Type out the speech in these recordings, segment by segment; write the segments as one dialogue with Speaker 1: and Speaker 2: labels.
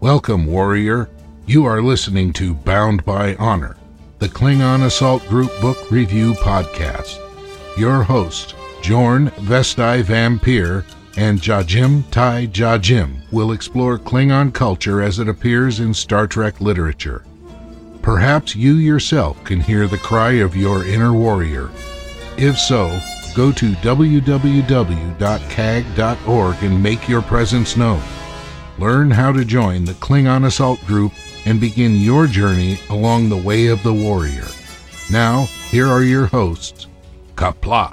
Speaker 1: Welcome, warrior. You are listening to Bound by Honor, the Klingon Assault Group Book Review Podcast. Your host, Jorn Vestai Vampire and Jajim Tai Jajim will explore Klingon culture as it appears in Star Trek literature. Perhaps you yourself can hear the cry of your inner warrior. If so, go to www.cag.org and make your presence known. Learn how to join the Klingon Assault Group and begin your journey along the way of the warrior. Now, here are your hosts, Qapla'.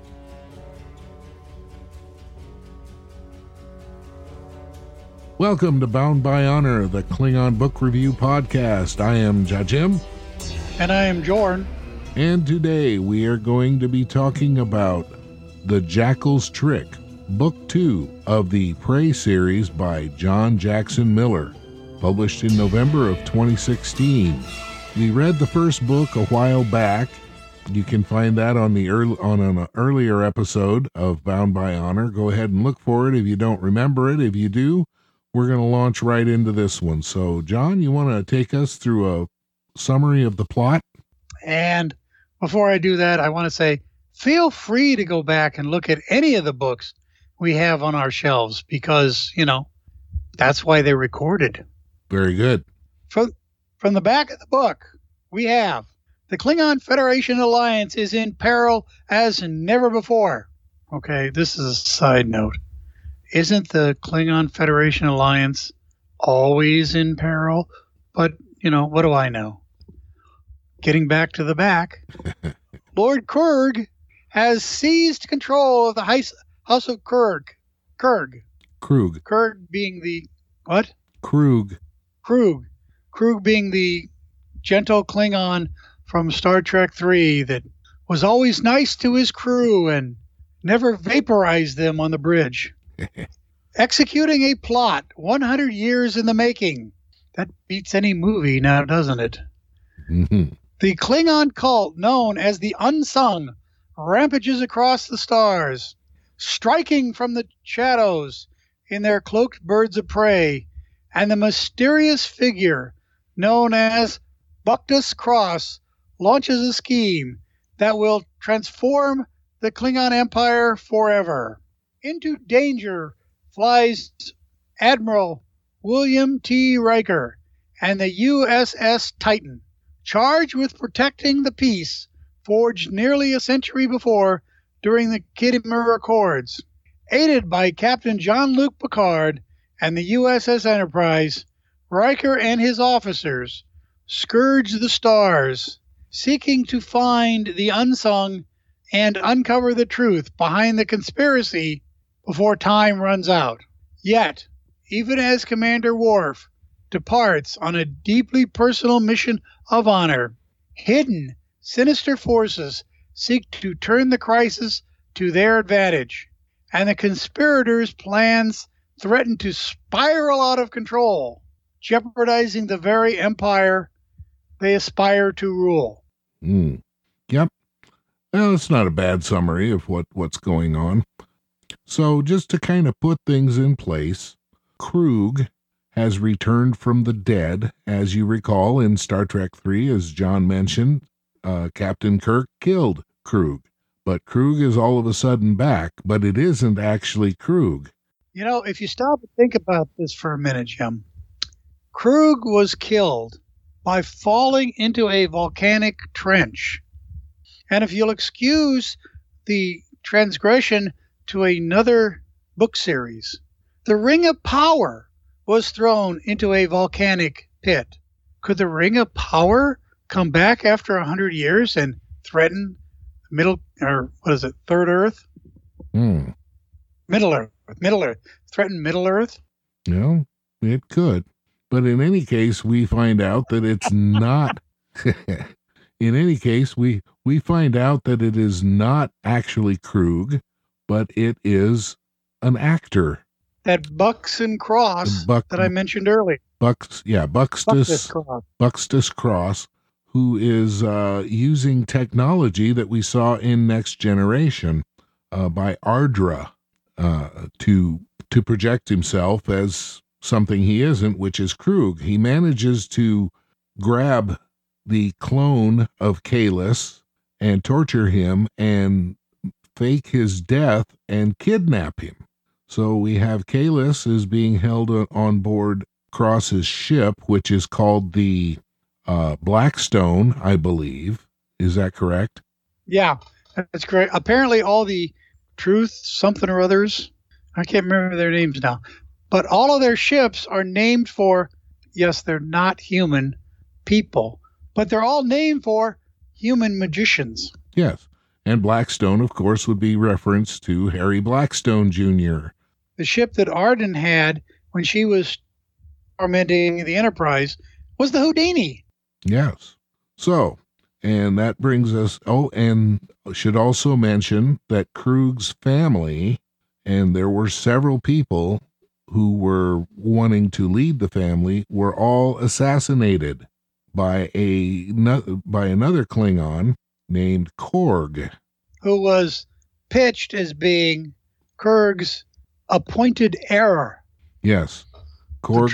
Speaker 1: Welcome to Bound by Honor, the Klingon Book Review Podcast. I am Jajim.
Speaker 2: And I am Jorn.
Speaker 1: And today we are going to be talking about The Jackal's Trick, Book 2 of the Prey series by John Jackson Miller, published in November of 2016. We read the first book a while back. You can find that on an earlier episode of Bound by Honor. Go ahead and look for it if you don't remember it. If you do, we're going to launch right into this one. So, John, you want to take us through a summary of the plot?
Speaker 2: And before I do that, I want to say, feel free to go back and look at any of the books we have on our shelves because, that's why they're recorded.
Speaker 1: Very good.
Speaker 2: From the back of the book, we have the Klingon Federation Alliance is in peril as never before. Okay, this is a side note. Isn't the Klingon Federation Alliance always in peril? But, what do I know? Getting back to the back, Lord Kurg has seized control of the House of Kurg. Kurg being the, what?
Speaker 1: Krug
Speaker 2: being the gentle Klingon from Star Trek 3 that was always nice to his crew and never vaporized them on the bridge. Executing a plot 100 years in the making. That beats any movie now, doesn't it?
Speaker 1: Mm-hmm.
Speaker 2: The Klingon cult known as the Unsung rampages across the stars, striking from the shadows in their cloaked birds of prey, and the mysterious figure known as Bactus Cross launches a scheme that will transform the Klingon Empire forever. Into danger flies Admiral William T. Riker and the USS Titan, charged with protecting the peace forged nearly a century before during the Khitomer Accords. Aided by Captain Jean-Luc Picard and the USS Enterprise, Riker and his officers scourge the stars, seeking to find the unsung and uncover the truth behind the conspiracy before time runs out. Yet, even as Commander Worf departs on a deeply personal mission of honor, hidden, sinister forces seek to turn the crisis to their advantage, and the conspirators' plans threaten to spiral out of control, jeopardizing the very empire they aspire to rule.
Speaker 1: Yep. Well, it's not a bad summary of what's going on. So just to kind of put things in place, Krug has returned from the dead. As you recall, in Star Trek 3, as John mentioned, Captain Kirk killed Krug. But Krug is all of a sudden back, but it isn't actually Krug.
Speaker 2: If you stop and think about this for a minute, Jim, Krug was killed by falling into a volcanic trench. And if you'll excuse the transgression to another book series, the Ring of Power was thrown into a volcanic pit. Could the Ring of Power come back after 100 years and threaten Third Earth? Middle Earth. Threaten Middle Earth?
Speaker 1: No, it could. But in any case, we find out that it's not. In any case, we find out that it is not actually Krug, but it is an actor.
Speaker 2: That Bactus Cross that I mentioned earlier.
Speaker 1: Bactus Cross, who is using technology that we saw in Next Generation by Ardra to project himself as something he isn't, which is Krug. He manages to grab the clone of Kahless and torture him and fake his death and kidnap him. So we have Kahless is being held on board Cross's ship, which is called the Blackstone, I believe. Is that correct?
Speaker 2: Yeah, that's correct. Apparently all the Truth something or others, I can't remember their names now, but all of their ships are named for, yes, they're not human people, but they're all named for human magicians.
Speaker 1: Yes. And Blackstone, of course, would be reference to Harry Blackstone Jr.
Speaker 2: The ship that Arden had when she was tormenting the Enterprise was the Houdini.
Speaker 1: Yes. So, and that brings us, and should also mention that Krug's family, and there were several people who were wanting to lead the family, were all assassinated by another Klingon named Korg,
Speaker 2: who was pitched as being Kirk's appointed heir.
Speaker 1: Yes. Korg.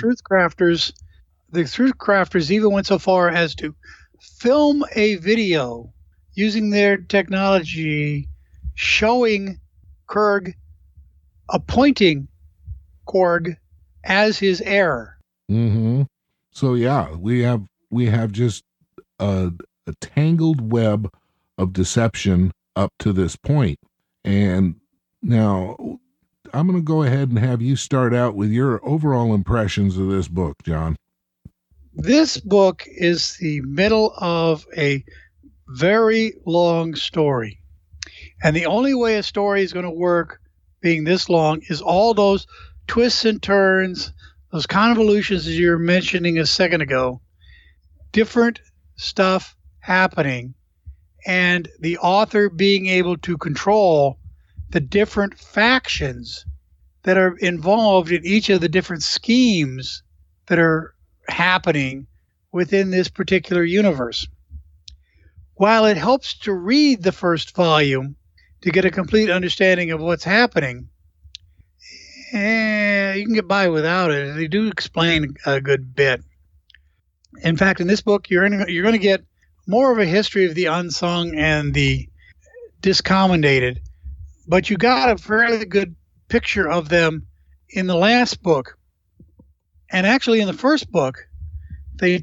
Speaker 2: The Truthcrafters even went so far as to film a video using their technology showing Kirk appointing Korg as his heir.
Speaker 1: Mm-hmm. So yeah, we have just a tangled web of deception up to this point. And now I'm going to go ahead and have you start out with your overall impressions of this book, John.
Speaker 2: This book is the middle of a very long story. And the only way a story is going to work being this long is all those twists and turns, those convolutions as you were mentioning a second ago, different stuff happening, and the author being able to control the different factions that are involved in each of the different schemes that are happening within this particular universe. While it helps to read the first volume to get a complete understanding of what's happening, you can get by without it. They do explain a good bit. In fact, in this book, you're going to get more of a history of the unsung and the discommendated, but you got a fairly good picture of them in the last book. And actually in the first book, they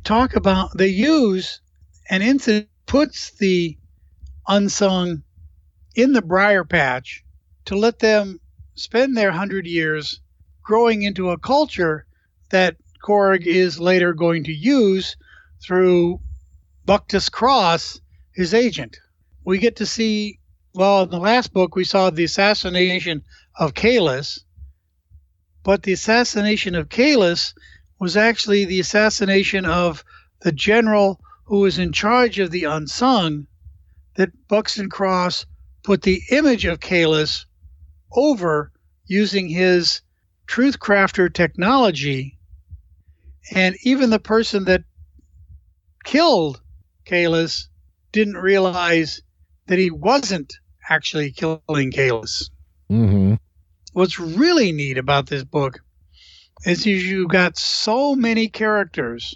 Speaker 2: use an incident, puts the unsung in the briar patch to let them spend their 100 years growing into a culture that Korg is later going to use through Buctus Cross, his agent. We get to see, well, in the last book, we saw the assassination of Kahless, but the assassination of Kahless was actually the assassination of the general who was in charge of the unsung, that Buxton Cross put the image of Kahless over using his Truthcrafter technology. And even the person that killed Kahless didn't realize that he wasn't actually killing Kahless.
Speaker 1: Mm-hmm.
Speaker 2: What's really neat about this book is you've got so many characters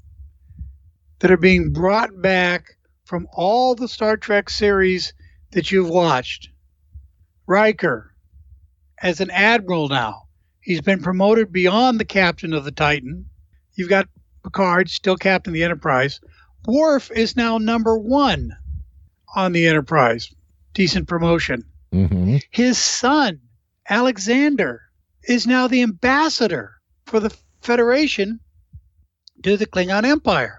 Speaker 2: that are being brought back from all the Star Trek series that you've watched. Riker, as an admiral now, he's been promoted beyond the captain of the Titan. You've got Picard, still captain of the Enterprise. Worf is now number 1 on the Enterprise. Decent promotion.
Speaker 1: Mm-hmm.
Speaker 2: His son, Alexander, is now the ambassador for the Federation to the Klingon Empire.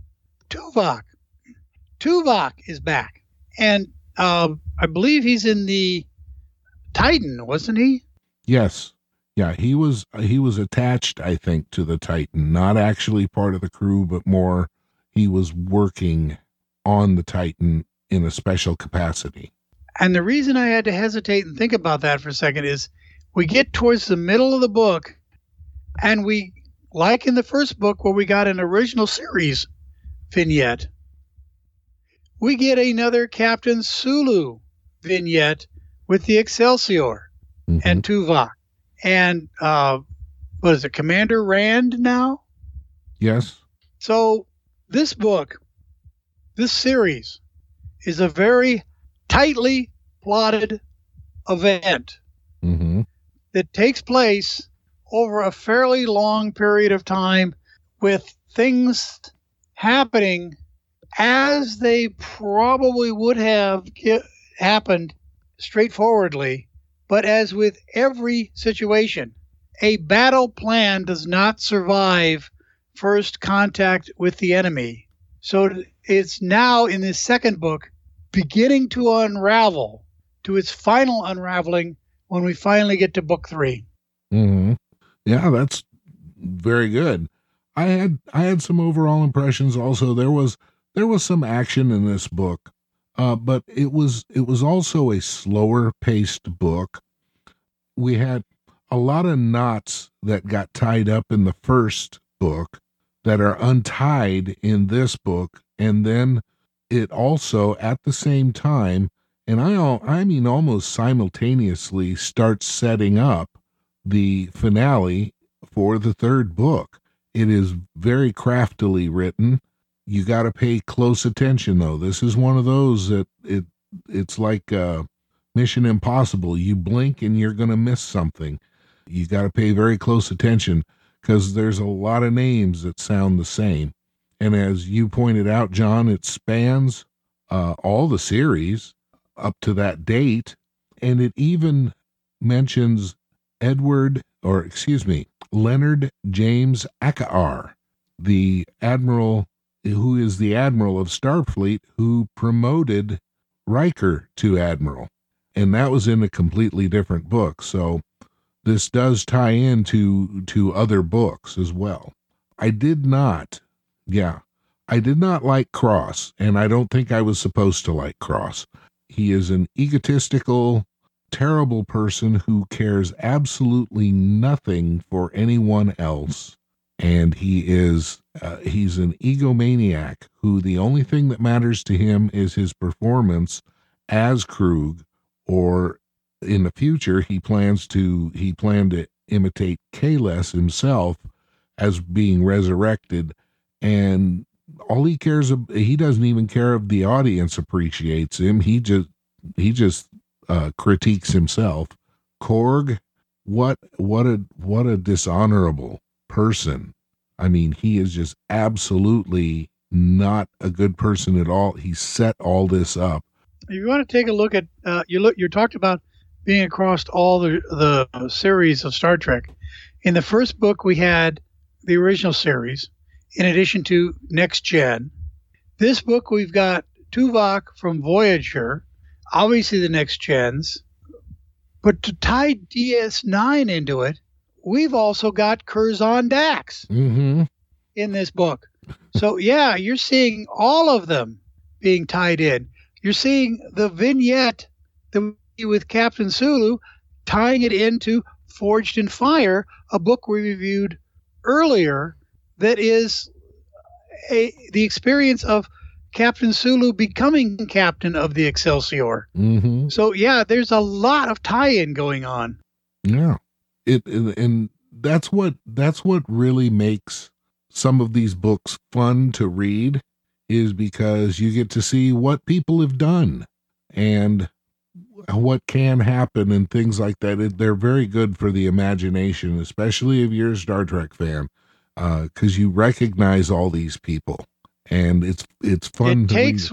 Speaker 2: Tuvok is back. And I believe he's in the Titan, wasn't he?
Speaker 1: Yes. Yeah, he was attached, I think, to the Titan, not actually part of the crew, but more he was working on the Titan in a special capacity.
Speaker 2: And the reason I had to hesitate and think about that for a second is we get towards the middle of the book, and we, like in the first book where we got an original series vignette, we get another Captain Sulu vignette with the Excelsior and Tuvok. And what is it, Commander Rand now?
Speaker 1: Yes.
Speaker 2: So this book, this series, is a very tightly plotted event that takes place over a fairly long period of time, with things happening as they probably would have happened straightforwardly. But as with every situation, a battle plan does not survive first contact with the enemy. So it's now in this second book beginning to unravel to its final unraveling when we finally get to book 3.
Speaker 1: Yeah, that's very good. I had some overall impressions also. There was some action in this book, but it was also a slower paced book. We had a lot of knots that got tied up in the first book that are untied in this book, and then it also at the same time, and I mean almost simultaneously, starts setting up the finale for the third book. It is very craftily written. You got to pay close attention, though. This is one of those that it's like Mission Impossible. You blink and you're going to miss something. You got to pay very close attention because there's a lot of names that sound the same. And as you pointed out, John, it spans all the series up to that date, and it even mentions Leonard James Akar, the admiral who is the admiral of Starfleet who promoted Riker to admiral. And that was in a completely different book. So this does tie into other books as well. I did not like Cross, and I don't think I was supposed to like Cross. He is an egotistical, terrible person who cares absolutely nothing for anyone else, and he's an egomaniac who the only thing that matters to him is his performance as Krug, or in the future he planned to imitate Kahless himself as being resurrected, and all he cares about, he doesn't even care if the audience appreciates him. He just critiques himself. Korg, what a dishonorable person. I mean, he is just absolutely not a good person at all. He set all this up.
Speaker 2: If you want to take a look at you talked about being across all the series of Star Trek. In the first book, we had the original series, in addition to Next Gen. This book, we've got Tuvok from Voyager, obviously the Next Gens, but to tie DS9 into it, we've also got Curzon Dax in this book. So yeah, you're seeing all of them being tied in. You're seeing the vignette with Captain Sulu tying it into Forged in Fire, a book we reviewed earlier that is the experience of Captain Sulu becoming captain of the Excelsior. So yeah, there's a lot of tie-in going on.
Speaker 1: Yeah, and that's what really makes some of these books fun to read, is because you get to see what people have done and what can happen and things like that. They're very good for the imagination, especially if you're a Star Trek fan, because you recognize all these people, and it's fun.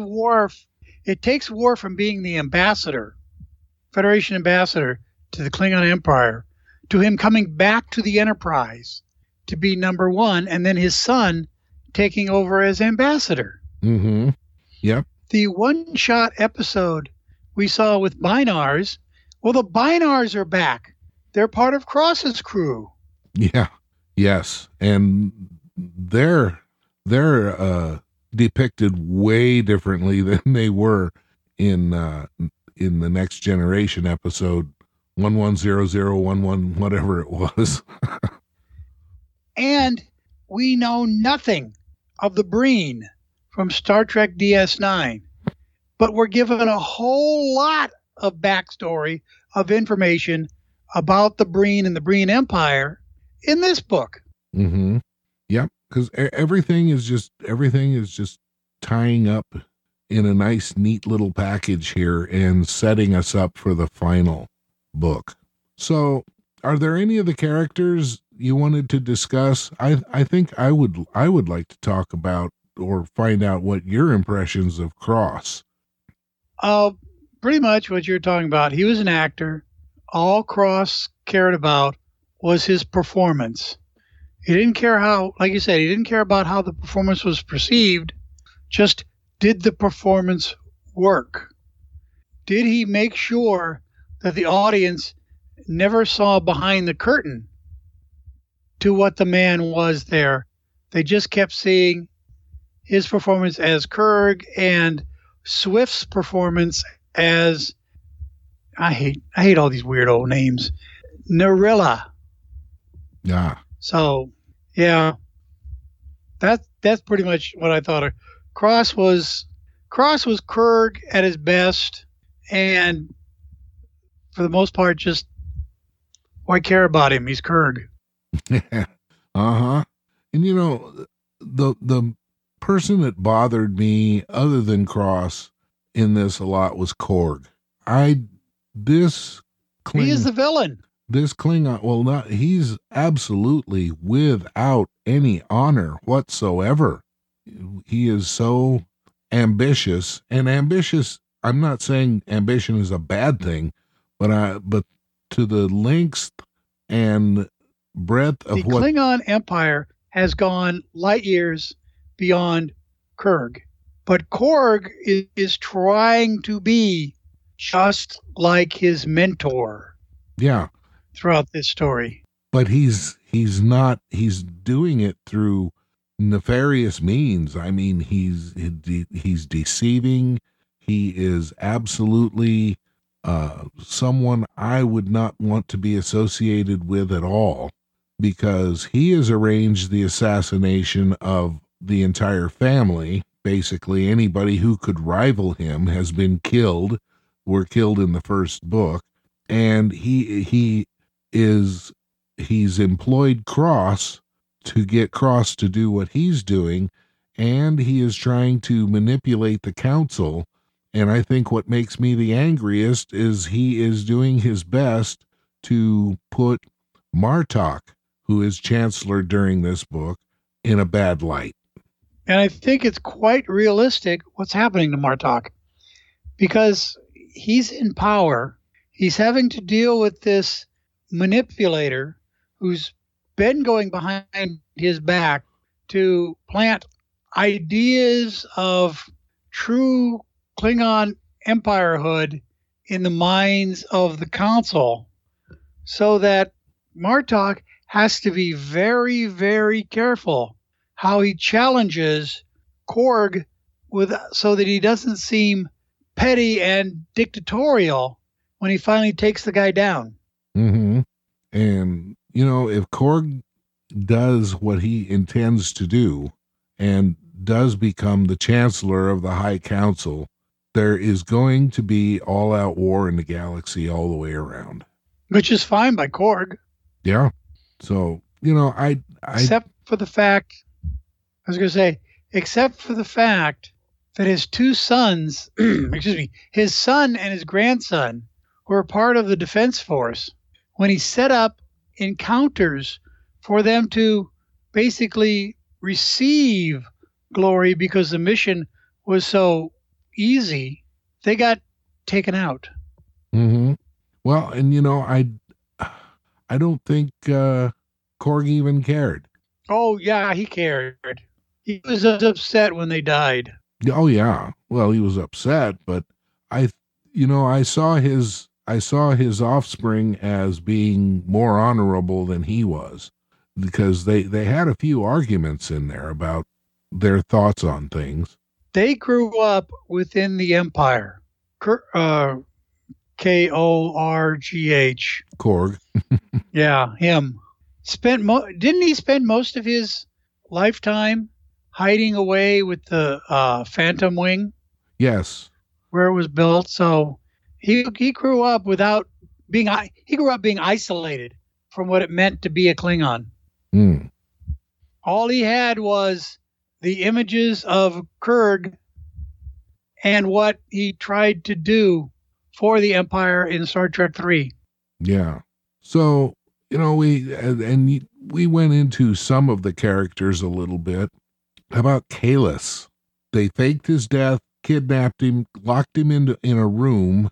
Speaker 2: It takes Worf from being the ambassador, Federation ambassador, to the Klingon Empire, to him coming back to the Enterprise to be number one, and then his son taking over as ambassador.
Speaker 1: Yep.
Speaker 2: The one-shot episode we saw with Bynars, well, the Bynars are back. They're part of Cross's crew.
Speaker 1: Yeah. Yes. And they're depicted way differently than they were in the Next Generation episode 110011, whatever it was.
Speaker 2: And we know nothing of the Breen from Star Trek DS9, but we're given a whole lot of backstory of information about the Breen and the Breen Empire in this book.
Speaker 1: Mm-hmm. Yep. Because everything is just tying up in a nice, neat little package here and setting us up for the final book. So, are there any of the characters you wanted to discuss? I think I would like to talk about or find out what your impressions of Cross.
Speaker 2: Pretty much what you're talking about. He was an actor. All Cross cared about was his performance. He didn't care how, like you said, he didn't care about how the performance was perceived. Just did the performance work? Did he make sure that the audience never saw behind the curtain to what the man was there? They just kept seeing his performance as Kurg and Swift's performance as, I hate all these weird old names, Narilla.
Speaker 1: Yeah.
Speaker 2: So, yeah, that's pretty much what I thought of. Cross was Kurg at his best, and for the most part, just why care about him? He's Kurg.
Speaker 1: Uh-huh. And you know, the person that bothered me other than Cross in this a lot was Korg. He is the villain. This Klingon, well, he's absolutely without any honor whatsoever. He is so ambitious, and ambitious, I'm not saying ambition is a bad thing, but to the lengths and breadth of
Speaker 2: the Klingon Empire has gone light years beyond Kurg. But Korg is trying to be just like his mentor.
Speaker 1: Yeah.
Speaker 2: Throughout this story.
Speaker 1: But he's doing it through nefarious means. I mean, he's deceiving. He is absolutely someone I would not want to be associated with at all, because he has arranged the assassination of the entire family. Basically, anybody who could rival him has been killed, were killed in the first book, and he's employed Cross to get Cross to do what he's doing, and he is trying to manipulate the council. And I think what makes me the angriest is he is doing his best to put Martok, who is Chancellor during this book, in a bad light.
Speaker 2: And I think it's quite realistic what's happening to Martok, because he's in power. He's having to deal with this manipulator who's been going behind his back to plant ideas of true Klingon empirehood in the minds of the council, so that Martok has to be very, very careful how he challenges Korg so that he doesn't seem petty and dictatorial when he finally takes the guy down.
Speaker 1: Mm-hmm. And, you know, if Korg does what he intends to do and does become the Chancellor of the High Council, there is going to be all-out war in the galaxy all the way around.
Speaker 2: Which is fine by Korg.
Speaker 1: Yeah. So, you know, except for the fact that his two sons, his son and his grandson were part of the Defense Force. When he set up encounters for them to basically receive glory because the mission was so easy, they got taken out. Mm-hmm. Well, and you know, I don't think Korg even cared.
Speaker 2: Oh yeah, he cared. He was upset when they died.
Speaker 1: Oh yeah. Well, he was upset, but I saw his offspring as being more honorable than he was, because they had a few arguments in there about their thoughts on things.
Speaker 2: They grew up within the Empire. Korgh.
Speaker 1: Korg.
Speaker 2: Yeah, him. Didn't he spend most of his lifetime hiding away with the Phantom Wing?
Speaker 1: Yes.
Speaker 2: Where it was built. So he grew up being isolated from what it meant to be a Klingon.
Speaker 1: Hmm.
Speaker 2: All he had was the images of Kurg and what he tried to do for the Empire in Star Trek 3.
Speaker 1: Yeah. So, we went into some of the characters a little bit. How about Kahless? They faked his death, kidnapped him, locked him in a room,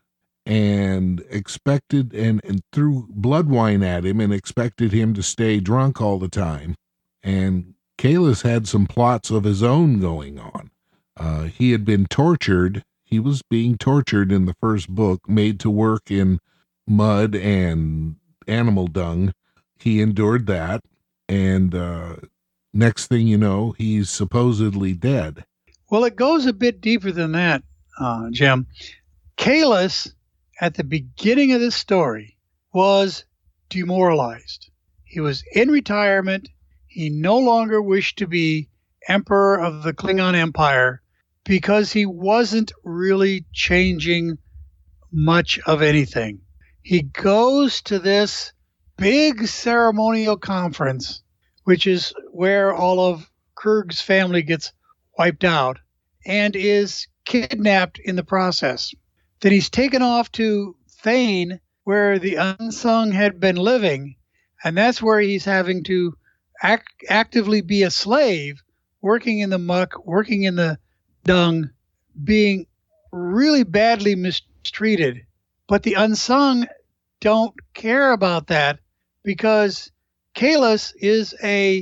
Speaker 1: and expected and threw blood wine at him and expected him to stay drunk all the time. And Kahless had some plots of his own going on. He had been tortured. He was being tortured in the first book, made to work in mud and animal dung. He endured that. And next thing you know, he's supposedly dead.
Speaker 2: Well, it goes a bit deeper than that, Jim. Kahless, at the beginning of this story, was demoralized. He was in retirement. He no longer wished to be Emperor of the Klingon Empire because he wasn't really changing much of anything. He goes to this big ceremonial conference, which is where all of Kurg's family gets wiped out, and is kidnapped in the process. Then he's taken off to Thane, where the Unsung had been living, and that's where he's having to actively be a slave, working in the muck, working in the dung, being really badly mistreated. But the Unsung don't care about that because Kahless is a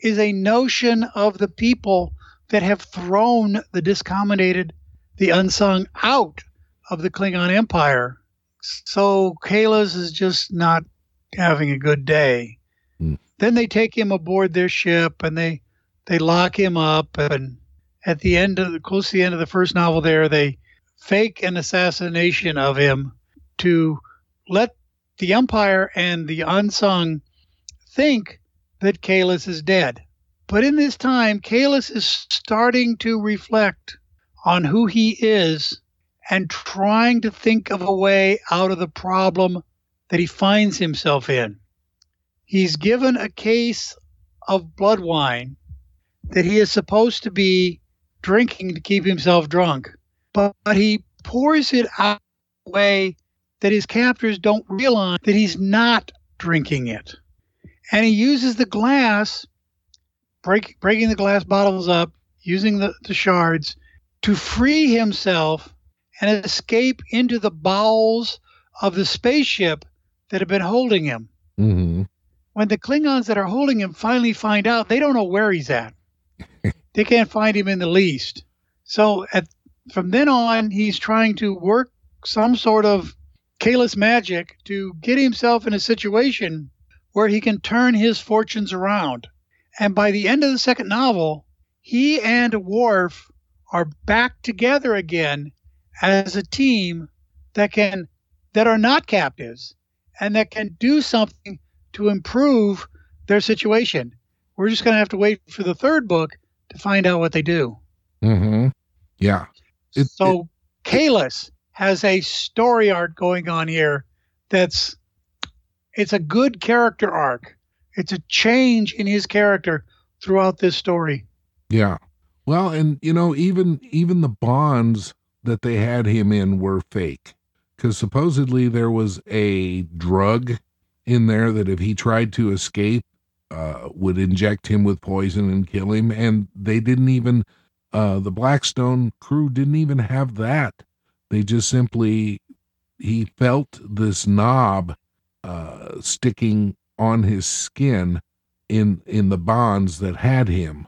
Speaker 2: notion of the people that have thrown the discombobulated, the Unsung out of the Klingon Empire. So Kahless is just not having a good day. Then they take him aboard their ship and they lock him up, and at the end of close to the end of the first novel there, they fake an assassination of him to let the Empire and the Unsung think that Kahless is dead. But in this time, Kahless is starting to reflect on who he is and trying to think of a way out of the problem that he finds himself in. He's given a case of blood wine that he is supposed to be drinking to keep himself drunk, but he pours it out in a way that his captors don't realize that he's not drinking it. And he uses the glass, breaking the glass bottles up, using the shards to free himself and escape into the bowels of the spaceship that had been holding him.
Speaker 1: Mm-hmm.
Speaker 2: When the Klingons that are holding him finally find out, they don't know where he's at. They can't find him in the least. So from then on, he's trying to work some sort of Kahless magic to get himself in a situation where he can turn his fortunes around. And by the end of the second novel, he and Worf are back together again as a team that are not captives and that can do something to improve their situation. We're just going to have to wait for the third book to find out what they do.
Speaker 1: Mm-hmm. Yeah.
Speaker 2: Kahless has a story arc going on here it's a good character arc. It's a change in his character throughout this story.
Speaker 1: Yeah. Well, and even the bonds that they had him in were fake, because supposedly there was a drug in there that if he tried to escape would inject him with poison and kill him, and they didn't even the Blackstone crew didn't even have that. They just simply, he felt this knob sticking on his skin in the bonds that had him,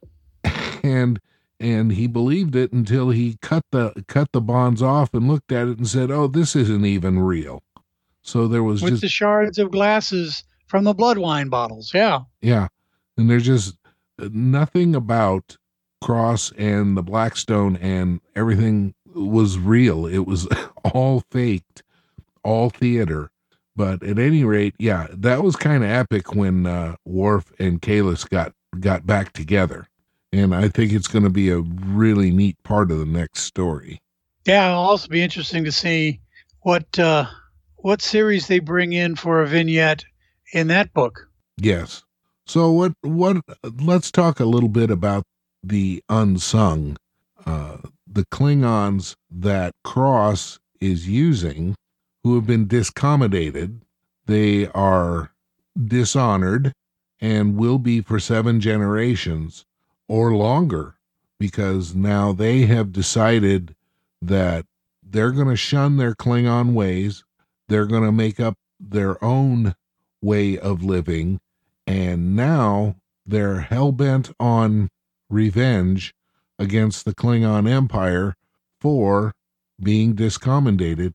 Speaker 1: and he believed it until he cut the bonds off and looked at it and said, "Oh, this isn't even real." So there was
Speaker 2: with the shards of glasses from the blood wine bottles. Yeah.
Speaker 1: And there's just nothing about Cross and the Blackstone and everything was real. It was all faked, all theater. But at any rate, yeah, that was kind of epic when Worf and Kahless got back together. And I think it's going to be a really neat part of the next story.
Speaker 2: Yeah, it'll also be interesting to see what series they bring in for a vignette in that book.
Speaker 1: Yes. So what let's talk a little bit about the unsung, the Klingons that Cross is using, who have been discommoded. They are dishonored and will be for 7 generations or longer, because now they have decided that they're going to shun their Klingon ways. They're going to make up their own way of living, and now they're hell-bent on revenge against the Klingon Empire for being discommendated.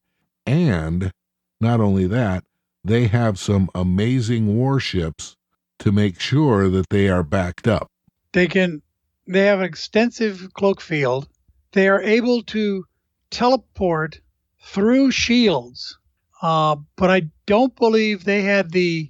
Speaker 1: And not only that, they have some amazing warships to make sure that they are backed up.
Speaker 2: They have an extensive cloak field. They are able to teleport through shields, but I don't believe they had the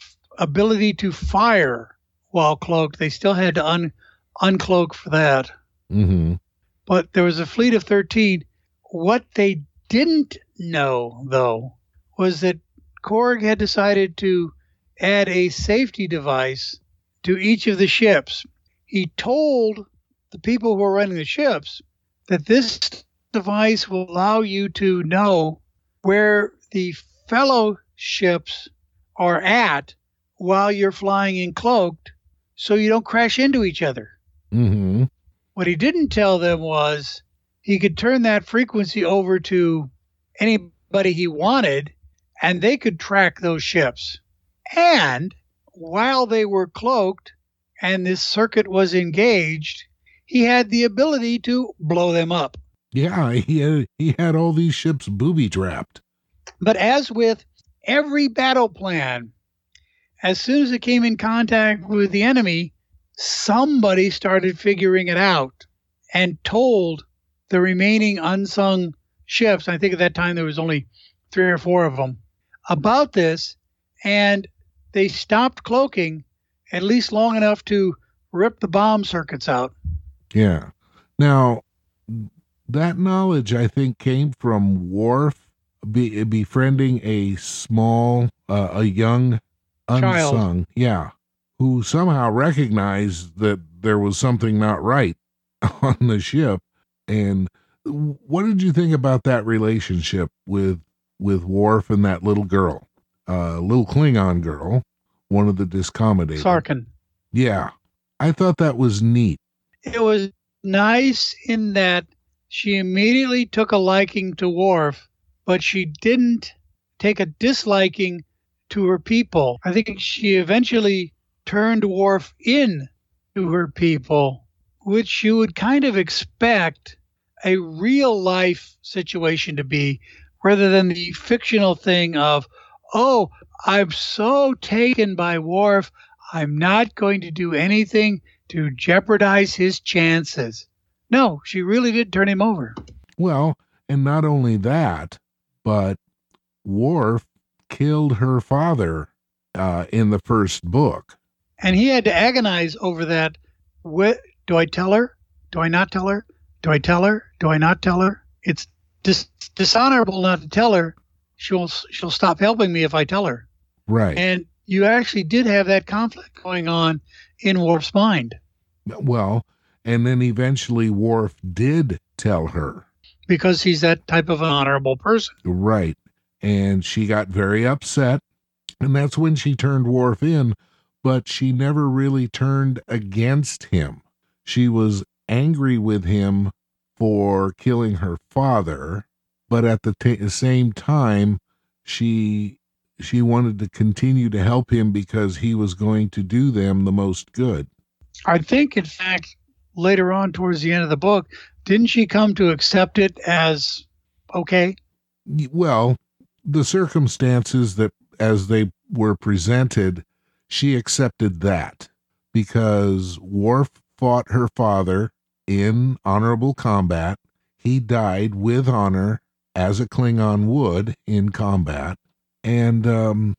Speaker 2: ability to fire while cloaked. They still had to uncloak for that.
Speaker 1: Mm-hmm.
Speaker 2: But there was a fleet of 13. What they didn't know, though, was that Korg had decided to add a safety device to each of the ships. He told the people who were running the ships that this device will allow you to know where the fellow ships are at while you're flying in cloaked, so you don't crash into each other.
Speaker 1: Mm-hmm.
Speaker 2: What he didn't tell them was he could turn that frequency over to anybody he wanted, and they could track those ships. And while they were cloaked and this circuit was engaged, he had the ability to blow them up.
Speaker 1: Yeah, he had all these ships booby-trapped.
Speaker 2: But as with every battle plan, as soon as it came in contact with the enemy, somebody started figuring it out and told the remaining unsung ships, I think at that time there was only 3 or 4 of them, about this, and they stopped cloaking at least long enough to rip the bomb circuits out.
Speaker 1: Yeah. Now, that knowledge, I think, came from Worf befriending a young unsung,
Speaker 2: child.
Speaker 1: who somehow recognized that there was something not right on the ship. And what did you think about that relationship with Worf and that little girl, little Klingon girl, one of the discommoded?
Speaker 2: Sarkin.
Speaker 1: Yeah, I thought that was neat.
Speaker 2: It was nice in that she immediately took a liking to Worf, but she didn't take a disliking to her people. I think she eventually turned Worf in to her people, which you would kind of expect a real life situation to be, rather than the fictional thing of, oh, I'm so taken by Worf, I'm not going to do anything to jeopardize his chances. No, she really did turn him over.
Speaker 1: Well, and not only that, but Worf killed her father in the first book.
Speaker 2: And he had to agonize over that. Do I tell her? Do I not tell her? Do I tell her? Do I not tell her? It's dishonorable not to tell her. She'll stop helping me if I tell her.
Speaker 1: Right.
Speaker 2: And you actually did have that conflict going on in Worf's mind.
Speaker 1: Well, and then eventually Worf did tell her.
Speaker 2: Because he's that type of an honorable person.
Speaker 1: Right. And she got very upset. And that's when she turned Worf in. But she never really turned against him. She was angry with him for killing her father. But at the same time, she wanted to continue to help him because he was going to do them the most good.
Speaker 2: I think, in fact, later on towards the end of the book, didn't she come to accept it as okay?
Speaker 1: Well, the circumstances that as they were presented, she accepted that because Worf fought her father in honorable combat. He died with honor as a Klingon would in combat. And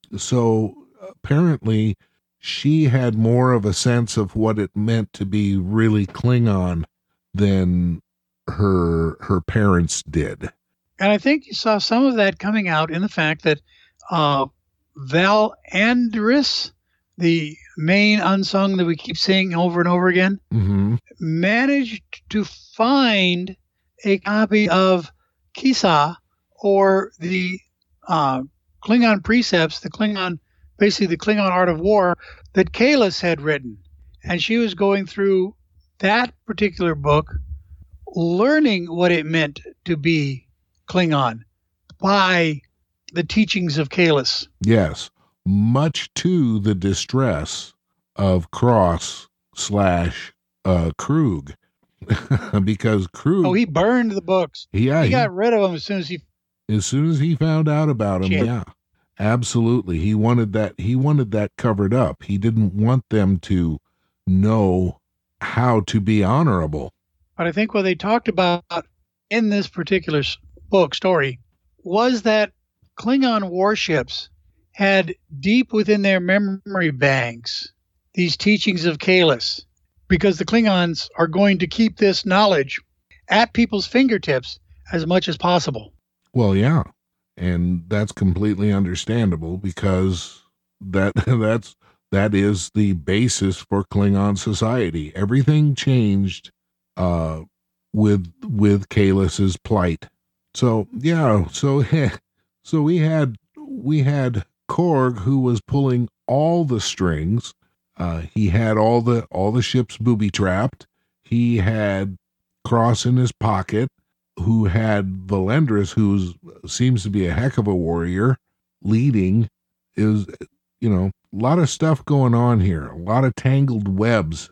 Speaker 1: so apparently she had more of a sense of what it meant to be really Klingon than her parents did.
Speaker 2: And I think you saw some of that coming out in the fact that Val Andrus, the main unsung that we keep seeing over and over again, managed to find a copy of Kisa, or the Klingon precepts, basically the Klingon art of war that Kahless had written. And she was going through that particular book, learning what it meant to be Klingon by the teachings of Kahless.
Speaker 1: Yes, much to the distress of Cross / Krug. Because Krug...
Speaker 2: Oh, he burned the books.
Speaker 1: Yeah,
Speaker 2: he got rid of them as soon as he
Speaker 1: found out about them. Yeah, absolutely. He wanted that covered up. He didn't want them to know how to be honorable.
Speaker 2: But I think what they talked about in this particular story was that Klingon warships had deep within their memory banks these teachings of Kahless, because the Klingons are going to keep this knowledge at people's fingertips as much as possible.
Speaker 1: Well, yeah, and that's completely understandable, because that is the basis for Klingon society. Everything changed with Kahless's plight. So yeah, so we had Korg, who was pulling all the strings. He had all the ships booby trapped. He had Cross in his pocket, who had Valendris, who seems to be a heck of a warrior, leading. Is, a lot of stuff going on here, a lot of tangled webs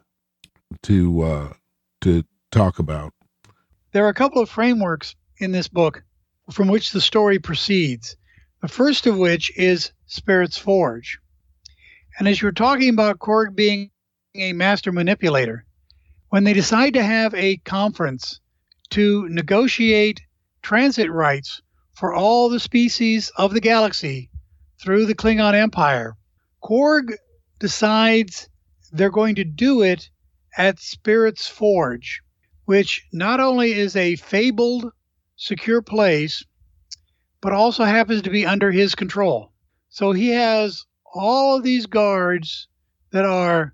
Speaker 1: to talk about.
Speaker 2: There are a couple of frameworks in this book from which the story proceeds. The first of which is Spirit's Forge. And as you're talking about Korg being a master manipulator, when they decide to have a conference to negotiate transit rights for all the species of the galaxy through the Klingon Empire, Korg decides they're going to do it at Spirit's Forge, which not only is a fabled, secure place, but also happens to be under his control. So he has all of these guards that are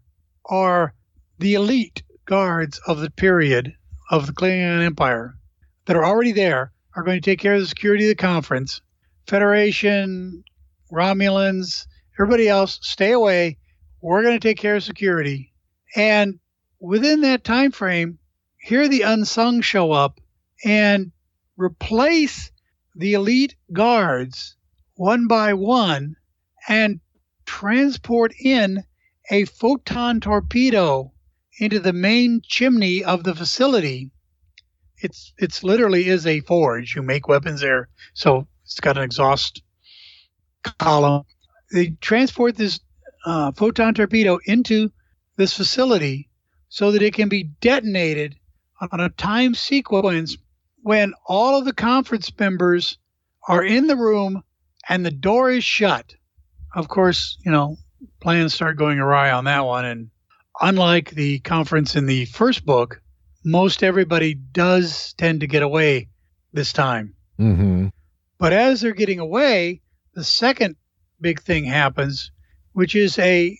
Speaker 2: the elite guards of the period of the Klingon Empire that are already there, are going to take care of the security of the conference. Federation, Romulans, everybody else, stay away. We're going to take care of security. And within that time frame, here the unsung show up and replace the elite guards one by one and transport in a photon torpedo into the main chimney of the facility. It's literally is a forge. You make weapons there, so it's got an exhaust column. They transport this photon torpedo into this facility so that it can be detonated on a time sequence when all of the conference members are in the room and the door is shut. Of course, plans start going awry on that one. And unlike the conference in the first book, most everybody does tend to get away this time.
Speaker 1: Mm-hmm.
Speaker 2: But as they're getting away, the second big thing happens, which is a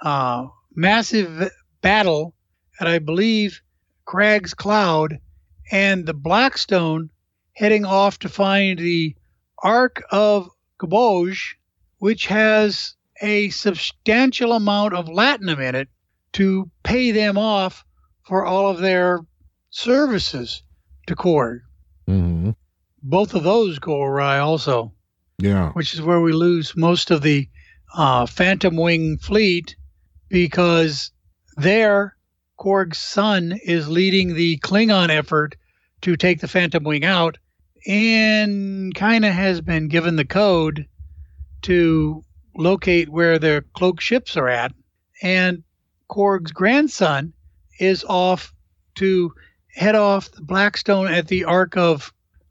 Speaker 2: massive battle at, I believe, Crag's Cloud, and the Blackstone heading off to find the Ark of Gaboj, which has a substantial amount of latinum in it to pay them off for all of their services to Korg.
Speaker 1: Mm-hmm.
Speaker 2: Both of those go awry also.
Speaker 1: Yeah.
Speaker 2: Which is where we lose most of the Phantom Wing fleet, because there Korg's son is leading the Klingon effort to take the Phantom Wing out, and kind of has been given the code to locate where their cloaked ships are at. And Korg's grandson is off to head off the Blackstone at the Ark of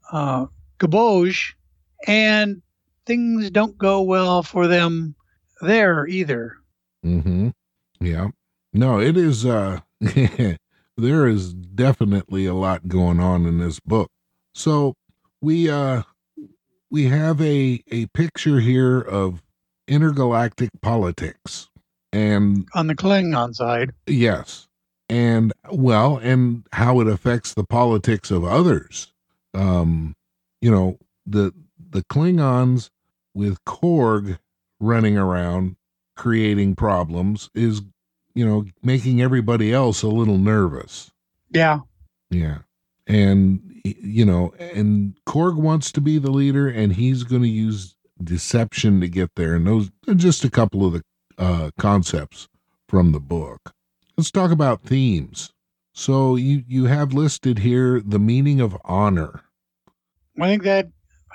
Speaker 2: Gaboj, and things don't go well for them there either.
Speaker 1: Mm-hmm. Yeah. No, it is, there is definitely a lot going on in this book. So we have a picture here of intergalactic politics. And
Speaker 2: on the Klingon side.
Speaker 1: yes. And well, and how it affects the politics of others. You know, the Klingons with Korg running around creating problems is, making everybody else a little nervous.
Speaker 2: Yeah.
Speaker 1: Yeah. And, and Korg wants to be the leader, and he's going to use deception to get there. And those are just a couple of the concepts from the book. Let's talk about themes. So you have listed here the meaning of honor.
Speaker 2: I think that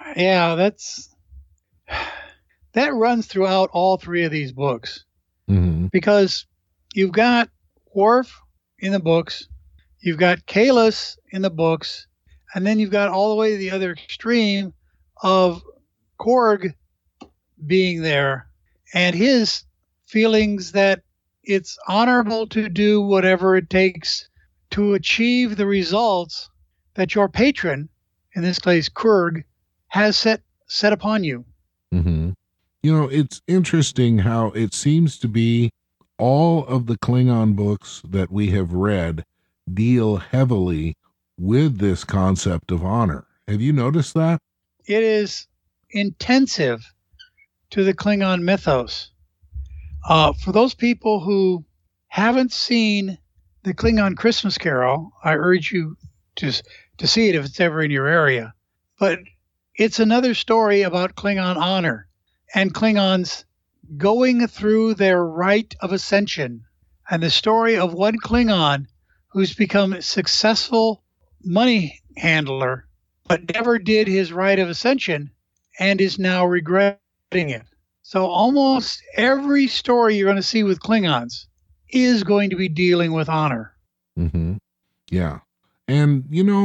Speaker 2: runs throughout all three of these books.
Speaker 1: Mm-hmm.
Speaker 2: Because you've got Worf in the books, you've got Kahless in the books, and then you've got all the way to the other extreme of Korg being there and his feelings that it's honorable to do whatever it takes to achieve the results that your patron, in this case Korg, has set upon you.
Speaker 1: Mm-hmm. It's interesting how it seems to be all of the Klingon books that we have read deal heavily with this concept of honor. Have you noticed that?
Speaker 2: It is intensive to the Klingon mythos. For those people who haven't seen the Klingon Christmas Carol, I urge you to see it if it's ever in your area. But it's another story about Klingon honor and Klingons going through their rite of ascension, and the story of one Klingon who's become a successful money handler but never did his rite of ascension and is now regretting it. So almost every story you're going to see with Klingons is going to be dealing with honor.
Speaker 1: Mm-hmm. Yeah. And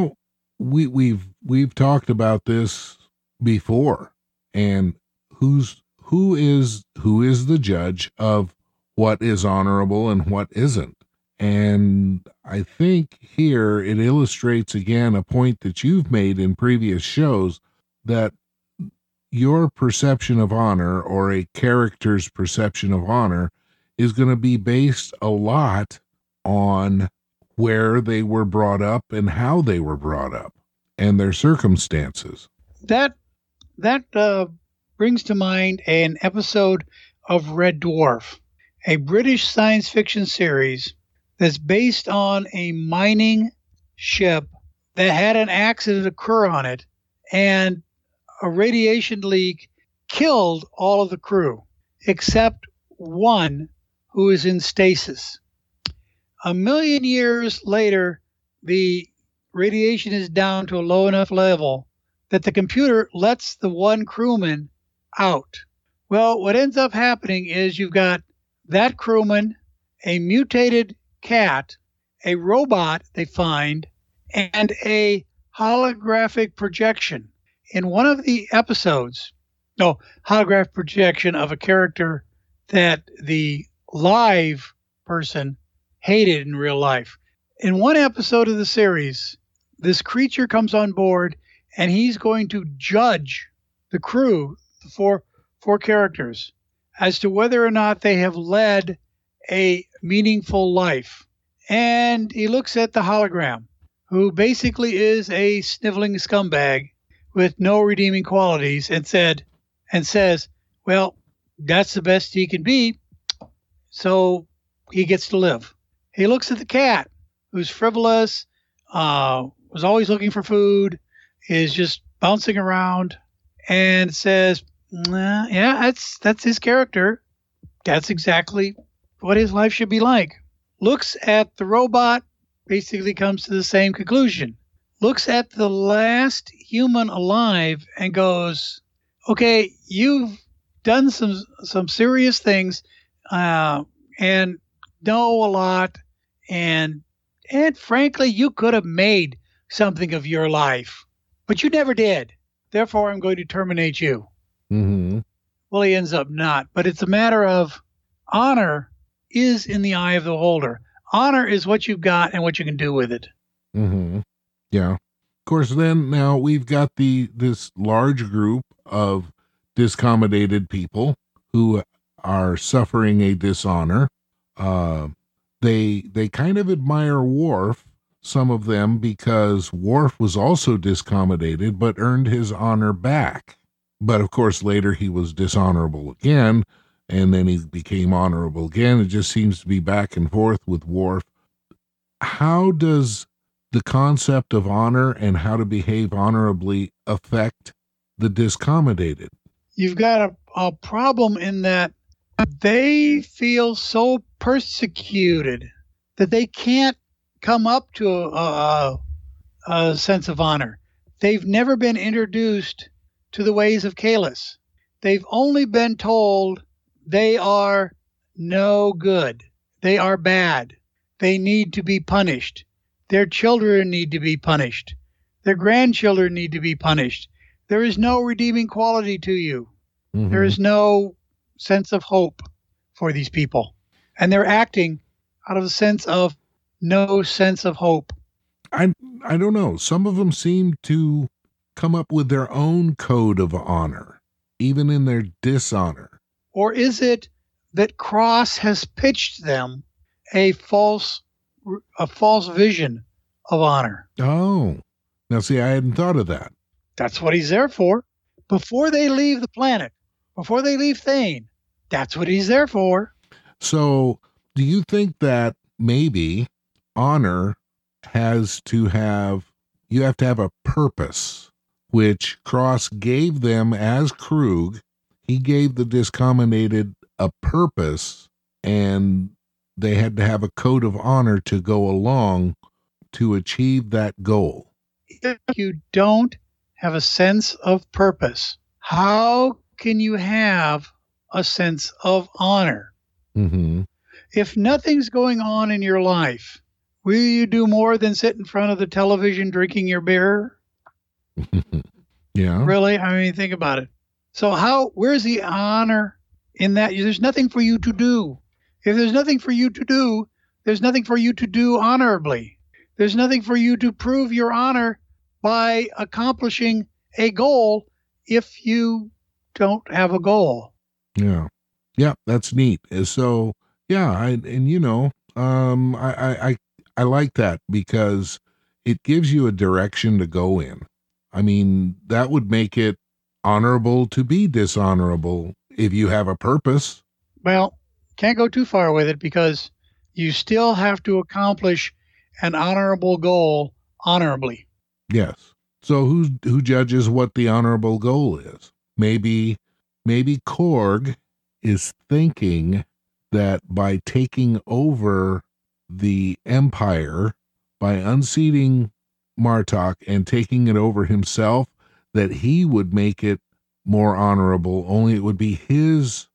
Speaker 1: we've talked about this before, and who is the judge of what is honorable and what isn't. And I think here it illustrates again a point that you've made in previous shows, that your perception of honor, or a character's perception of honor, is going to be based a lot on where they were brought up and how they were brought up and their circumstances.
Speaker 2: That brings to mind an episode of Red Dwarf, a British science fiction series that's based on a mining ship that had an accident occur on it, and a radiation leak killed all of the crew except one who is in stasis. 1,000,000 years later, the radiation is down to a low enough level that the computer lets the one crewman out. Well, what ends up happening is you've got that crewman, a mutated cat, a robot they find, and a holographic projection. In one of the episodes, holographic projection of a character that the live person hated in real life. In one episode of the series, this creature comes on board and he's going to judge the crew, the four characters, as to whether or not they have led a meaningful life. And he looks at the hologram, who basically is a sniveling scumbag with no redeeming qualities, and says, well, that's the best he can be, so he gets to live. He looks at the cat, who's frivolous, was always looking for food, is just bouncing around, and says, yeah, that's his character. That's exactly what his life should be like. Looks at the robot, basically comes to the same conclusion. Looks at the last human alive and goes, okay, you've done some serious things, and know a lot, and frankly, you could have made something of your life, but you never did. Therefore, I'm going to terminate you.
Speaker 1: Mm-hmm.
Speaker 2: Well, he ends up not, but it's a matter of honor is in the eye of the beholder. Honor is what you've got and what you can do with it.
Speaker 1: Mm-hmm. Yeah. Of course, then now we've got this large group of discommoded people who are suffering a dishonor. They kind of admire Worf, some of them, because Worf was also discommodited but earned his honor back. But of course, later he was dishonorable again, and then he became honorable again. It just seems to be back and forth with Worf. How does the concept of honor and how to behave honorably affect the discommodited?
Speaker 2: You've got a problem in that they feel so persecuted that they can't come up to a sense of honor. They've never been introduced to the ways of Kahless. They've only been told they are no good. They are bad. They need to be punished. Their children need to be punished. Their grandchildren need to be punished. There is no redeeming quality to you. Mm-hmm. There is no sense of hope for these people. And they're acting out of a sense of no sense of hope.
Speaker 1: I don't know. Some of them seem to come up with their own code of honor, even in their dishonor.
Speaker 2: Or is it that Cross has pitched them a false vision of honor?
Speaker 1: Oh, now see, I hadn't thought of that.
Speaker 2: That's what he's there for. Before they leave the planet, before they leave Thane, that's what he's there for.
Speaker 1: So do you think that maybe honor has to have, you have to have a purpose, which Cross gave them as Krug? He gave the discombobulated a purpose, and they had to have a code of honor to go along to achieve that goal.
Speaker 2: If you don't have a sense of purpose, how can you have a sense of honor?
Speaker 1: Mm-hmm.
Speaker 2: If nothing's going on in your life, will you do more than sit in front of the television drinking your beer?
Speaker 1: Yeah.
Speaker 2: Really? I mean, think about it. So where's the honor in that? There's nothing for you to do. If there's nothing for you to do, there's nothing for you to do honorably. There's nothing for you to prove your honor by accomplishing a goal if you don't have a goal.
Speaker 1: Yeah. Yeah, that's neat. So, yeah, I like that because it gives you a direction to go in. I mean, that would make it honorable to be dishonorable if you have a purpose.
Speaker 2: Well, can't go too far with it because you still have to accomplish an honorable goal honorably.
Speaker 1: Yes. So who judges what the honorable goal is? Maybe Korg is thinking that by taking over the Empire, by unseating Martok and taking it over himself, that he would make it more honorable. Only it would be his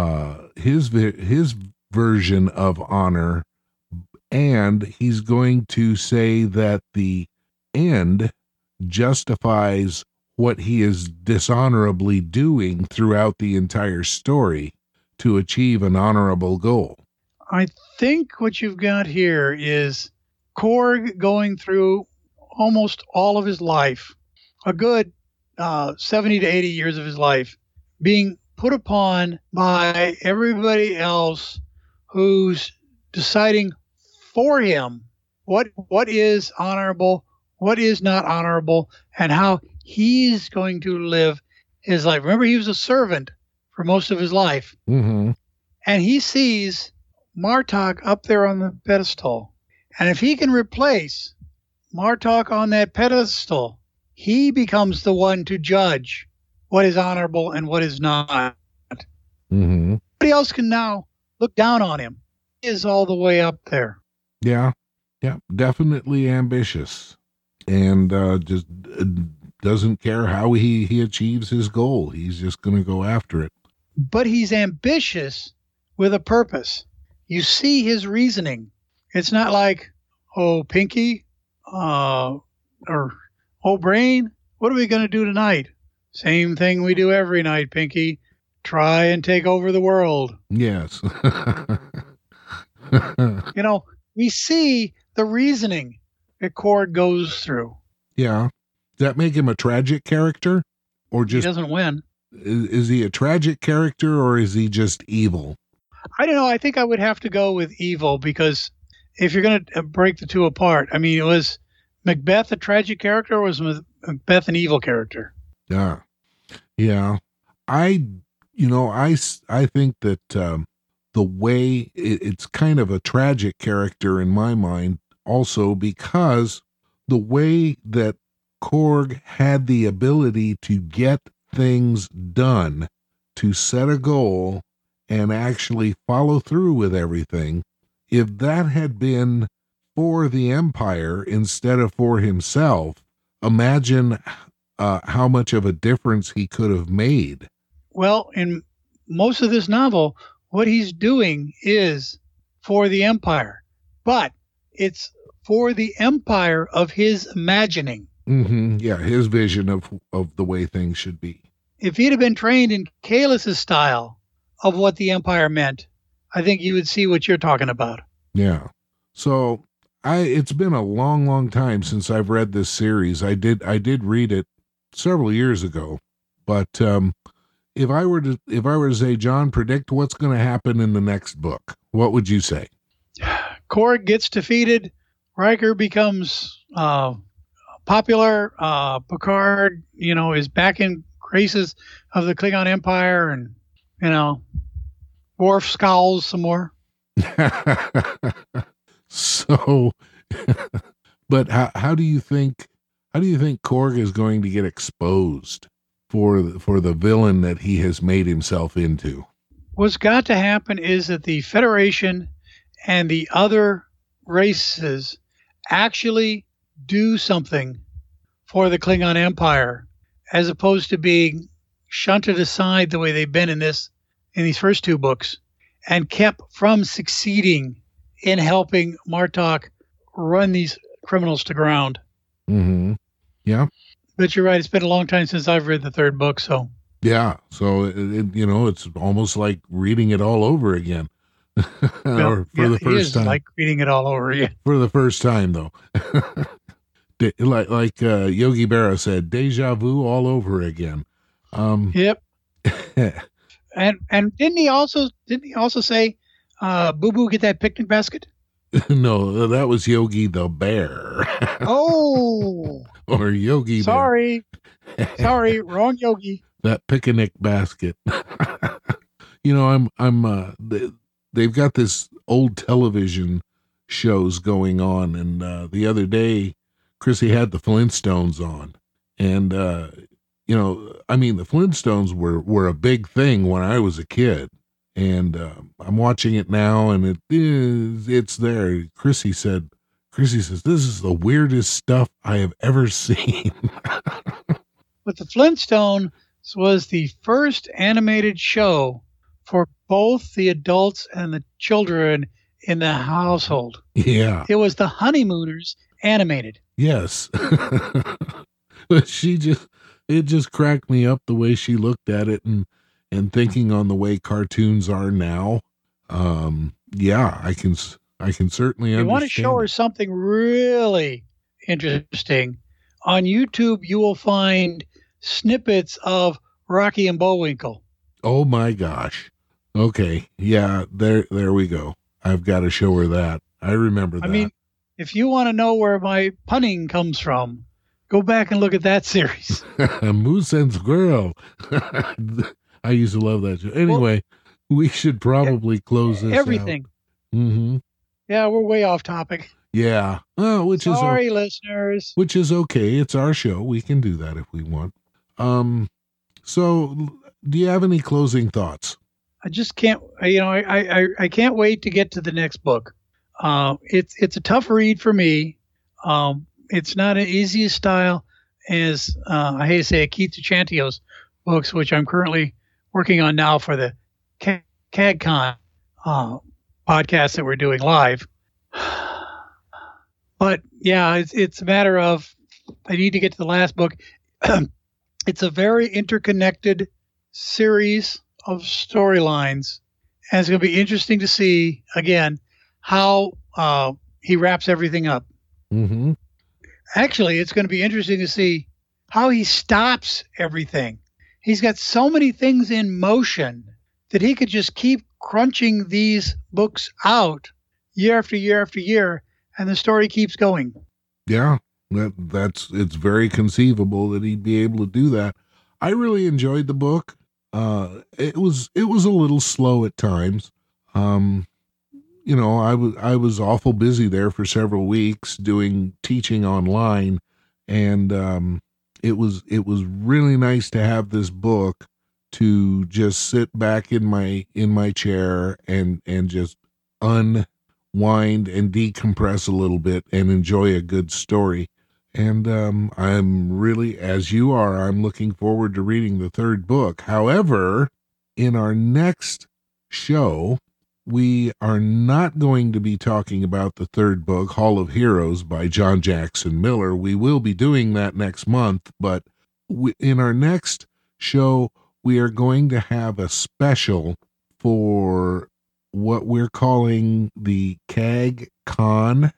Speaker 1: version of honor, and he's going to say that the end justifies what he is dishonorably doing throughout the entire story to achieve an honorable goal.
Speaker 2: I think what you've got here is Korg going through almost all of his life, a good 70 to 80 years of his life, being put upon by everybody else who's deciding for him what is honorable, what is not honorable, and how he's going to live his life. Remember, he was a servant for most of his life.
Speaker 1: Mm-hmm.
Speaker 2: And he sees Martok up there on the pedestal. And if he can replace Martok on that pedestal, he becomes the one to judge what is honorable and what is not.
Speaker 1: Mm-hmm.
Speaker 2: Nobody else can now look down on him. He is all the way up there.
Speaker 1: Yeah. Yeah. Definitely ambitious. And just doesn't care how he achieves his goal. He's just going to go after it.
Speaker 2: But he's ambitious with a purpose. You see his reasoning. It's not like, oh, Pinky, or, oh, Brain, what are we going to do tonight? Same thing we do every night, Pinky. Try and take over the world.
Speaker 1: Yes.
Speaker 2: We see the reasoning that Korg goes through.
Speaker 1: Yeah. Does that make him a tragic character? Or just
Speaker 2: he doesn't win.
Speaker 1: is he a tragic character or is he just evil?
Speaker 2: I don't know. I think I would have to go with evil because if you're going to break the two apart, I mean, was Macbeth a tragic character or was Macbeth an evil character?
Speaker 1: Yeah. Yeah. I think that the way it's kind of a tragic character in my mind also because the way that Korg had the ability to get things done, to set a goal and actually follow through with everything, if that had been for the Empire instead of for himself, imagine how much of a difference he could have made.
Speaker 2: Well, in most of this novel, what he's doing is for the Empire, but it's for the Empire of his imagining.
Speaker 1: Mm-hmm. Yeah, his vision of the way things should be.
Speaker 2: If he'd have been trained in Kaelus's style of what the Empire meant, I think you would see what you're talking about.
Speaker 1: Yeah. So it's been a long, long time since I've read this series. I did read it several years ago, but if I were to say, John, predict what's going to happen in the next book, what would you say?
Speaker 2: Korg gets defeated. Riker becomes popular. Picard, is back in graces of the Klingon Empire, and Worf scowls some more.
Speaker 1: So, but how do you think Korg is going to get exposed for the villain that he has made himself into?
Speaker 2: What's got to happen is that the Federation and the other races actually do something for the Klingon Empire, as opposed to being shunted aside the way they've been in these first two books, and kept from succeeding in helping Martok run these criminals to ground.
Speaker 1: Mm-hmm. Yeah.
Speaker 2: But you're right. It's been a long time since I've read the third book, so.
Speaker 1: Yeah. So it's almost like reading it all over again. Or for the first time.
Speaker 2: Like reading it all over again.
Speaker 1: For the first time, though. like Yogi Berra said, deja vu all over again.
Speaker 2: Yep. and didn't he also say, Boo Boo, get that picnic basket?
Speaker 1: No, that was Yogi the Bear.
Speaker 2: Oh.
Speaker 1: Or Yogi
Speaker 2: Sorry. Sorry, wrong Yogi.
Speaker 1: That picnic basket. They've got this old television shows going on, and the other day Chrissy had the Flintstones on, and the Flintstones were a big thing when I was a kid, and I'm watching it now, and it's there. Chrissy says, "This is the weirdest stuff I have ever seen."
Speaker 2: But the Flintstones was the first animated show for both the adults and the children in the household.
Speaker 1: Yeah.
Speaker 2: It was the Honeymooners animated.
Speaker 1: Yes. But it just cracked me up the way she looked at it and thinking on the way cartoons are now. Yeah, I can certainly understand.
Speaker 2: You want to show her something really interesting. On YouTube, you will find snippets of Rocky and Bullwinkle.
Speaker 1: Oh my gosh. Okay. Yeah, there we go. I've got to show her that. I remember that.
Speaker 2: I mean, if you want to know where my punning comes from, go back and look at that series.
Speaker 1: Moose and Squirrel. I used to love that show. Anyway, we should probably close this
Speaker 2: everything.
Speaker 1: Out. Mm-hmm.
Speaker 2: Yeah, we're way off topic.
Speaker 1: Yeah. Oh,
Speaker 2: Sorry, listeners.
Speaker 1: Which is okay. It's our show. We can do that if we want. So do you have any closing thoughts?
Speaker 2: I just can't, I can't wait to get to the next book. It's a tough read for me. It's not an easy style as, I hate to say it, Keith DeChantio's books, which I'm currently working on now for the CAGCon podcast that we're doing live. But yeah, it's a matter of, I need to get to the last book. It's a very interconnected series of storylines, and it's going to be interesting to see again how he wraps everything up.
Speaker 1: Mm-hmm.
Speaker 2: Actually, it's going to be interesting to see how he stops everything. He's got so many things in motion that he could just keep crunching these books out year after year after year, and the story keeps going.
Speaker 1: Yeah, it's very conceivable that he'd be able to do that. I really enjoyed the book. It was a little slow at times. I was awful busy there for several weeks doing teaching online, and it was really nice to have this book to just sit back in my chair and just unwind and decompress a little bit and enjoy a good story. And I'm really, as you are, I'm looking forward to reading the third book. However, in our next show, we are not going to be talking about the third book, Hall of Heroes by John Jackson Miller. We will be doing that next month, but in our next show, we are going to have a special for what we're calling the CAGCon,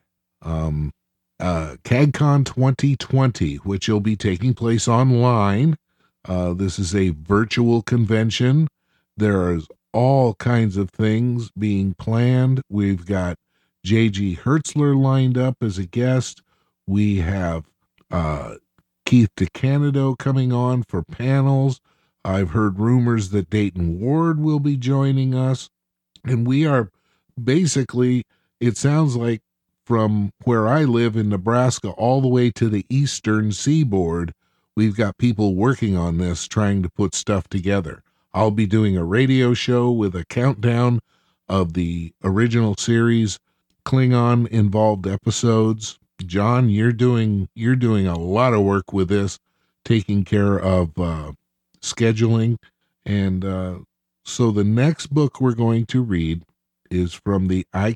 Speaker 1: CAGCon 2020, which will be taking place online. This is a virtual convention. There is all kinds of things being planned. We've got J.G. Hertzler lined up as a guest. We have Keith DeCanado coming on for panels. I've heard rumors that Dayton Ward will be joining us. And we are basically, it sounds like from where I live in Nebraska all the way to the eastern seaboard, we've got people working on this, trying to put stuff together. I'll be doing a radio show with a countdown of the original series Klingon involved episodes. John, you're doing a lot of work with this, taking care of scheduling. And so the next book we're going to read is from the the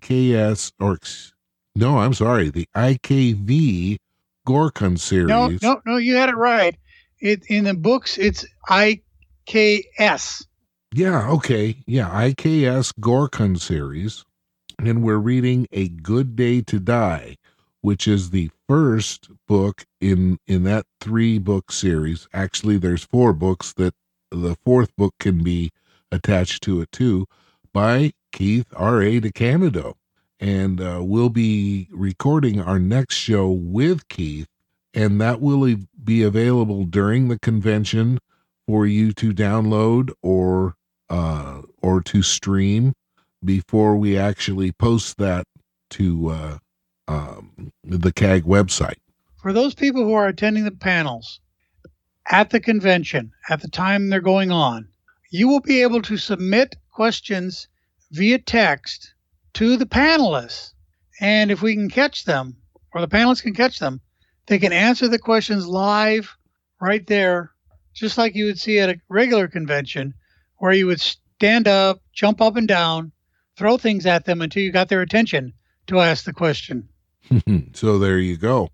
Speaker 1: IKV Gorkon series.
Speaker 2: No, you had it right. In the books, it's IKS.
Speaker 1: Yeah, okay. Yeah, IKS Gorkon series. And we're reading A Good Day to Die, which is the first book in that 3-book series. Actually, there's 4 books that the 4th book can be attached to it too, by Keith R.A. DeCanado. And we'll be recording our next show with Keith, and that will be available during the convention for you to download or to stream before we actually post that to the CAG website.
Speaker 2: For those people who are attending the panels at the convention, at the time they're going on, you will be able to submit questions via text to the panelists. And if we can catch them, or the panelists can catch them, they can answer the questions live right there, just like you would see at a regular convention, where you would stand up, jump up and down, throw things at them until you got their attention to ask the question.
Speaker 1: So there you go.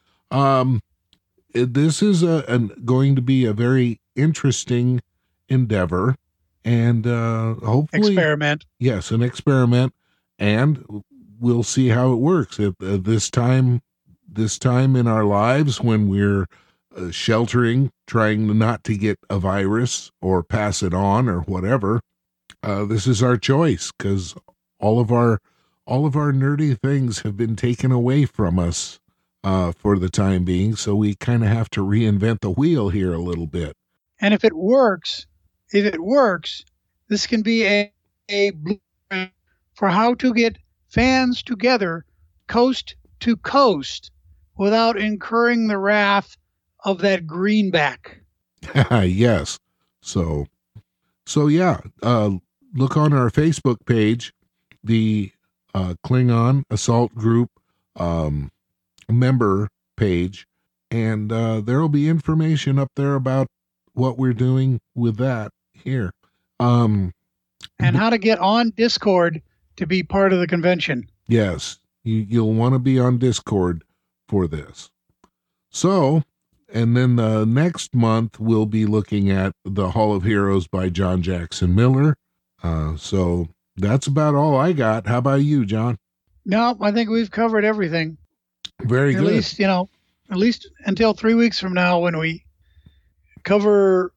Speaker 1: This is going to be a very interesting endeavor, and hopefully
Speaker 2: experiment.
Speaker 1: Yes, an experiment, and we'll see how it works at this time in our lives when we're sheltering, trying not to get a virus or pass it on or whatever. This is our choice, because all of our nerdy things have been taken away from us for the time being, so we kind of have to reinvent the wheel here a little bit.
Speaker 2: And if it works, this can be a blueprint for how to get fans together coast to coast without incurring the wrath of that greenback.
Speaker 1: Yes. So yeah, look on our Facebook page, the Klingon Assault Group member page, and there'll be information up there about what we're doing with that here.
Speaker 2: And how to get on Discord to be part of the convention.
Speaker 1: Yes, you'll want to be on Discord for this. So, and then the next month we'll be looking at the Hall of Heroes by John Jackson Miller. So that's about all I got. How about you, John?
Speaker 2: No, I think we've covered everything.
Speaker 1: Very good.
Speaker 2: At least until 3 weeks from now, when we cover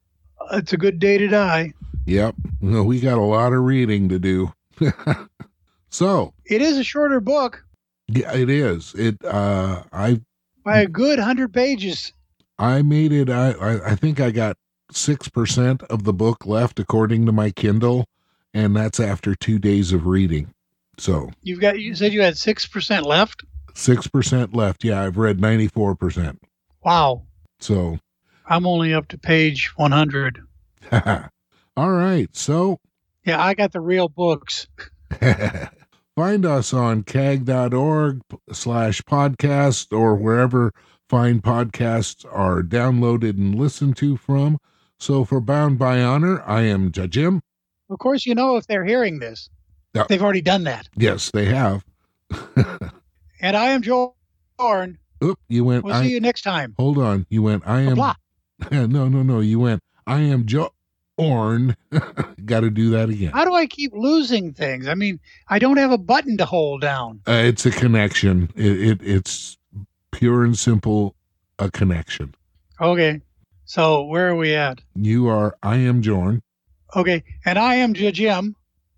Speaker 2: it's a good day to die.
Speaker 1: Yep. Well, we got a lot of reading to do. So
Speaker 2: it is a shorter book.
Speaker 1: Yeah, it is. By
Speaker 2: a good 100 pages.
Speaker 1: I made it. I think I got 6% of the book left according to my Kindle, and that's after 2 days of reading. So
Speaker 2: you said you had 6% left?
Speaker 1: 6% left. Yeah, I've read 94%.
Speaker 2: Wow.
Speaker 1: So
Speaker 2: I'm only up to page 100.
Speaker 1: All right. So
Speaker 2: yeah, I got the real books.
Speaker 1: Find us on cag.org/podcast or wherever fine podcasts are downloaded and listened to from. So for Bound by Honor, I am Jim.
Speaker 2: Of course, if they're hearing this. They've already done that.
Speaker 1: Yes, they have.
Speaker 2: And I am Jorn.
Speaker 1: Oop, you went.
Speaker 2: We'll see you next time.
Speaker 1: Hold on. You went, I am. No. You went, I am Jorn. Got to do that again.
Speaker 2: How do I keep losing things? I mean, I don't have a button to hold down.
Speaker 1: It's a connection. It's pure and simple a connection.
Speaker 2: Okay. So where are we at?
Speaker 1: You are, I am Jorn.
Speaker 2: Okay. And I am Jim.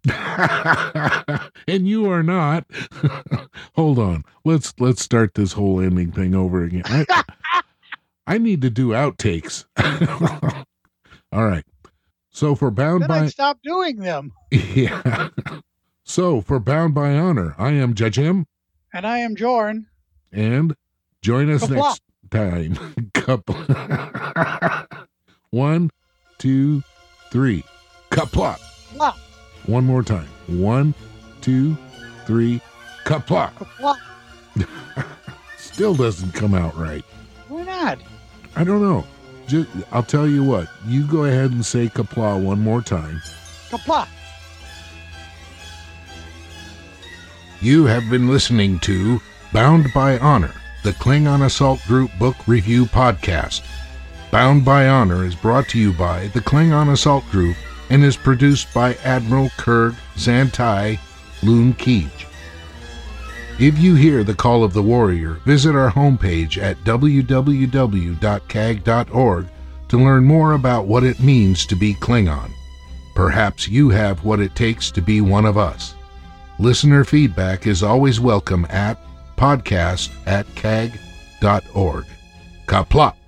Speaker 1: And you are not. Hold on. Let's start this whole ending thing over again. I need to do outtakes. All right. So for Bound by...
Speaker 2: I'd stop doing them.
Speaker 1: Yeah. So for Bound by Honor, I am Jim.
Speaker 2: And I am Jorn.
Speaker 1: And join us next time. 1, 2, 3. Kapla. One more time. 1, 2, 3. Kapla. Still doesn't come out right.
Speaker 2: Why not?
Speaker 1: I don't know. I'll tell you what. You go ahead and say Kapla one more time.
Speaker 2: Kapla.
Speaker 1: You have been listening to Bound by Honor, the Klingon Assault Group Book Review Podcast. Bound by Honor is brought to you by the Klingon Assault Group and is produced by Admiral Kurg Zantai Loon Keej. If you hear the call of the warrior, visit our homepage at www.cag.org to learn more about what it means to be Klingon. Perhaps you have what it takes to be one of us. Listener feedback is always welcome at podcast@cag.org. Kapla.